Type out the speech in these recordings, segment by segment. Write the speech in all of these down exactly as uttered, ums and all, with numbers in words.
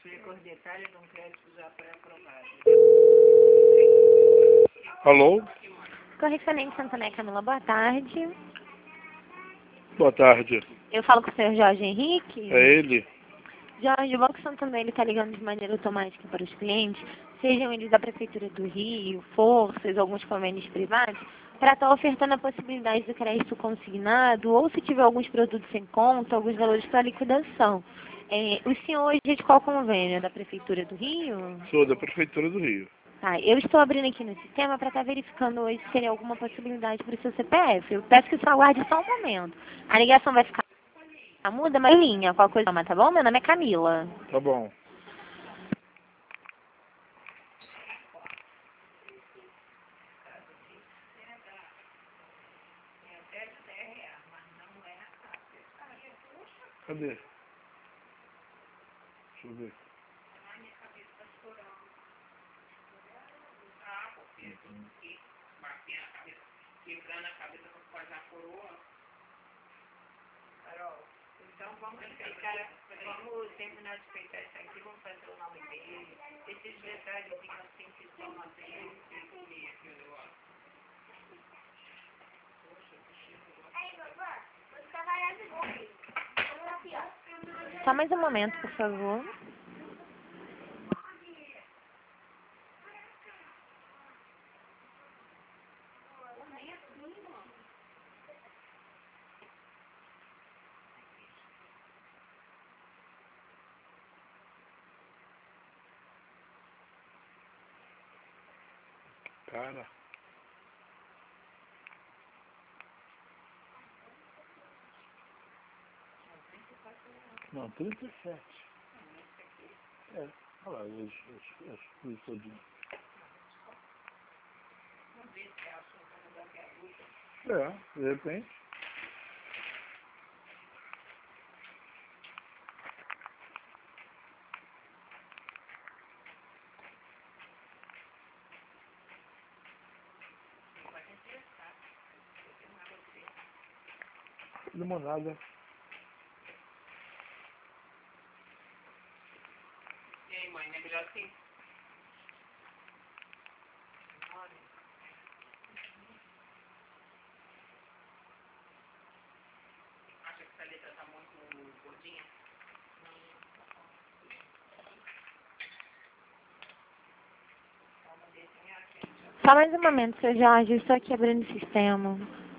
Possuir cor detalhe de um crédito já pré-aprovado. Alô? Correspondente Santané Camila, boa tarde. Boa tarde. Eu falo com o senhor Jorge Henrique. É ele? Jorge, o Banco Santander ele está ligando de maneira automática para os clientes, sejam eles da Prefeitura do Rio, forças, alguns convênios privados, para estar ofertando a possibilidade do crédito consignado ou se tiver alguns produtos em conta, alguns valores para liquidação. É, o senhor hoje é de qual convênio? É da Prefeitura do Rio? Sou da Prefeitura do Rio. Tá, eu estou abrindo aqui no sistema para estar verificando hoje se teria alguma possibilidade para o seu C P F. Eu peço que o senhor aguarde só um momento. A ligação vai ficar muda, mas linha, qual coisa, tá bom? Meu nome é Camila. Tá bom. Cadê? Deixa eu ver. Quebrando a cabeça para fazer a coroa. Carol, então vamos explicar, vamos terminar de explicar isso aqui, vamos fazer o nome dele, esses detalhezinhos assim que são assim, Só mais um momento, por favor. Cara. Não, trinta e sete. É, olha lá, as, as, as coisas todinhas. É, de repente. Limonada. E aí, mãe, não é melhor assim? Acha que essa letra tá muito gordinha? Só mais um momento, seu Jorge, eu estou aqui abrindo o sistema.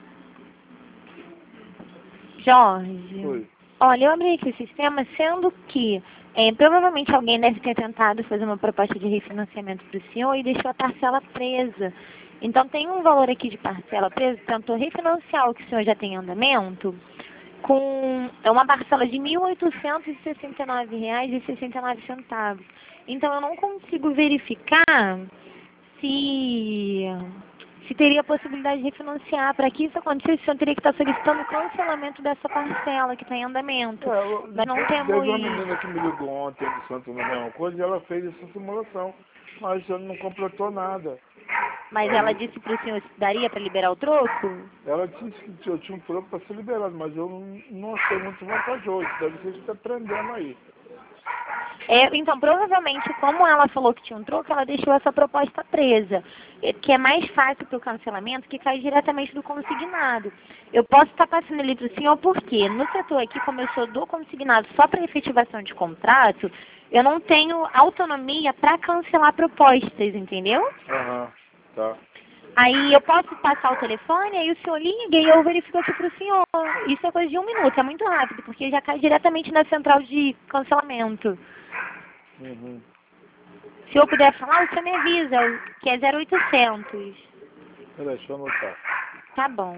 Jorge. Oi. Olha, eu abri aqui o sistema, sendo que é, provavelmente alguém deve ter tentado fazer uma proposta de refinanciamento para o senhor e deixou a parcela presa. Então tem um valor aqui de parcela presa, tentou refinanciar o que o senhor já tem em andamento, com é uma parcela de mil oitocentos e sessenta e nove reais e sessenta e nove centavos. Então eu não consigo verificar se, se teria a possibilidade de refinanciar. Para que isso acontecesse, o senhor teria que estar solicitando o cancelamento dessa parcela que está em andamento. É, eu, Mas não teve temos... uma menina que me ligou ontem do Santo na mesma coisa e ela fez essa simulação, mas ela não completou nada. Mas ela disse para o senhor se daria para liberar o troco? Ela disse que eu tinha um troco para ser liberado, mas eu não, não achei muito vantajoso. Deve ser que está aprendendo aí. É, então, provavelmente, como ela falou que tinha um troco, ela deixou essa proposta presa, é, que é mais fácil para o cancelamento, que cai diretamente do consignado. Eu posso estar passando ali para o senhor porque no setor aqui, como eu sou do consignado só para efetivação de contrato, eu não tenho autonomia para cancelar propostas, entendeu? Aham, tá. Aí eu posso passar o telefone, aí o senhor liga e eu verifico aqui para o senhor. Isso é coisa de um minuto, é muito rápido, porque já cai diretamente na central de cancelamento. Uhum. Se eu puder falar, o senhor me avisa, que é zero oitocentos. Peraí, deixa eu anotar. Tá bom.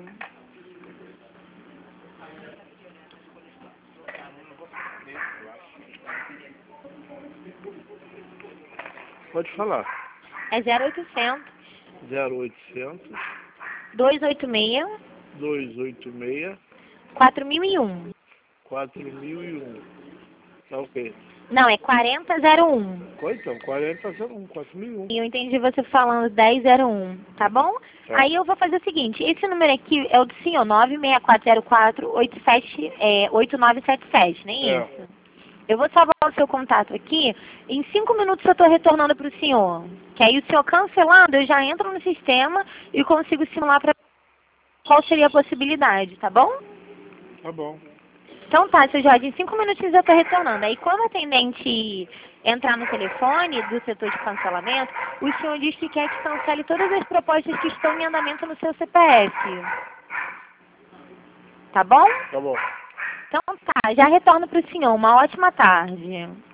Pode falar. É zero oitocentos, zero oitocentos, dois oito seis, dois oito seis, quatro mil e um. quatro mil e um. Tá ok. Não, é quarenta zero um. Qual então? quarenta zero um, quatro mil e um. E eu entendi você falando dez zero um, tá bom? Tá. Aí eu vou fazer o seguinte, esse número aqui é o do senhor, nove seis quatro zero quatro oito sete, é, oito nove sete sete, nem É. isso? Eu vou salvar o seu contato aqui. Em cinco minutos eu estou retornando para o senhor. Que aí o senhor cancelando, eu já entro no sistema e consigo simular para qual seria a possibilidade, tá bom? Tá bom. Então tá, seu Jorge, em cinco minutinhos eu estou retornando. Aí quando o atendente entrar no telefone do setor de cancelamento, o senhor diz que quer que cancele todas as propostas que estão em andamento no seu C P F. Tá bom? Tá bom. Então tá, já retorno para o senhor. Uma ótima tarde.